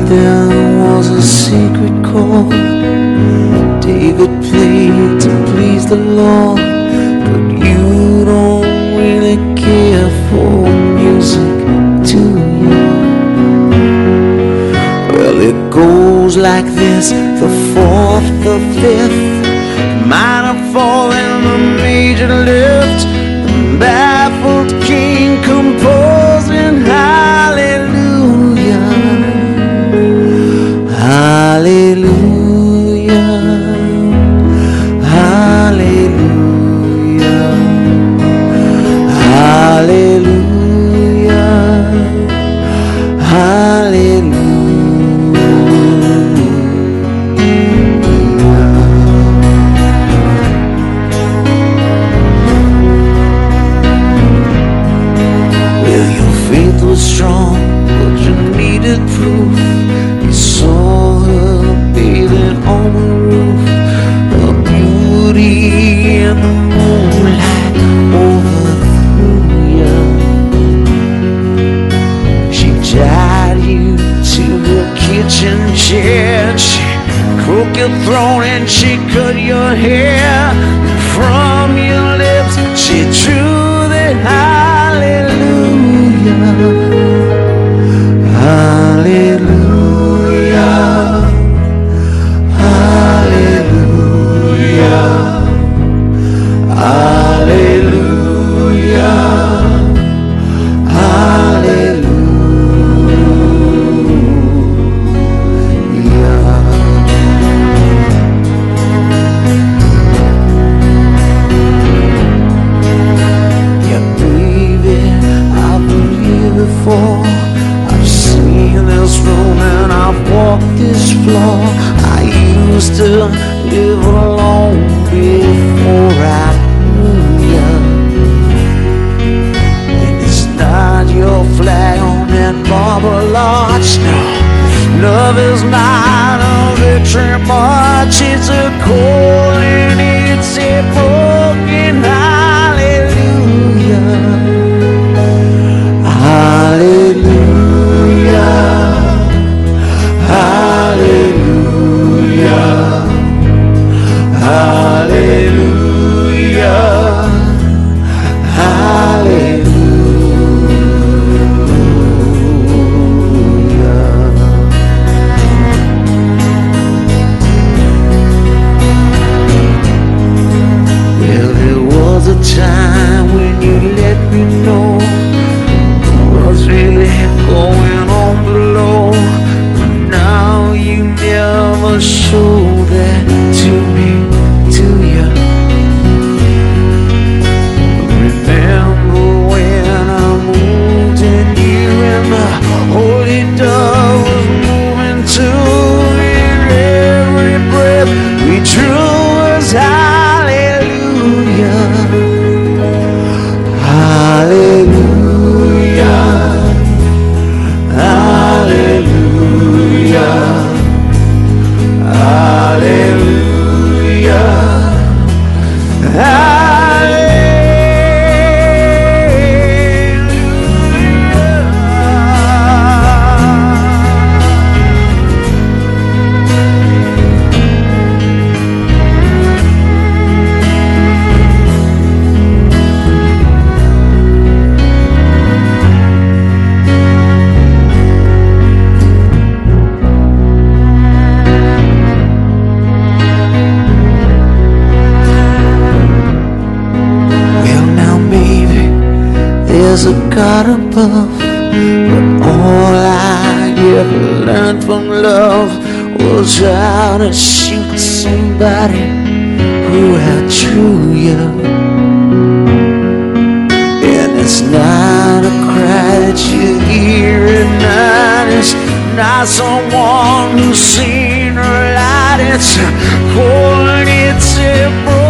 that there was a secret chord David played to please the Lord, but you don't really care for music, do you? Well, it goes like this: the fourth, the fifth, minor fall and the major lift, the baffled king composing hallelujah, hallelujah, hallelujah, hallelujah, hallelujah. Strong, but you needed proof. You saw her bathing on the roof, a beauty in the moonlight overthrew you. She tied you to her kitchen chair, she cooked your throat and she cut your hair. From your lips she drew the hallelujah, hallelujah, hallelujah, hallelujah, I've seen this room and I've walked this floor. I used to live alone before I knew you. And it's not your flag on that marble arch, no. Love is not a victory march, it's a call and it's a broken hallelujah, hallelujah, hallelujah, hallelujah, hallelujah. Well, there was a time when you let me know what's really going on below, but now you never show that to me, do you? Remember when I moved in you and the holy dove was moving too, and every breath we drew was hallelujah, hallelujah, hallelujah, hallelujah, hallelujah. There's a God above, but all I ever learned from love was how to shoot somebody who outdrew you. And it's not a cry that you hear at night, it's not someone who's seen her light, it's a call and it's a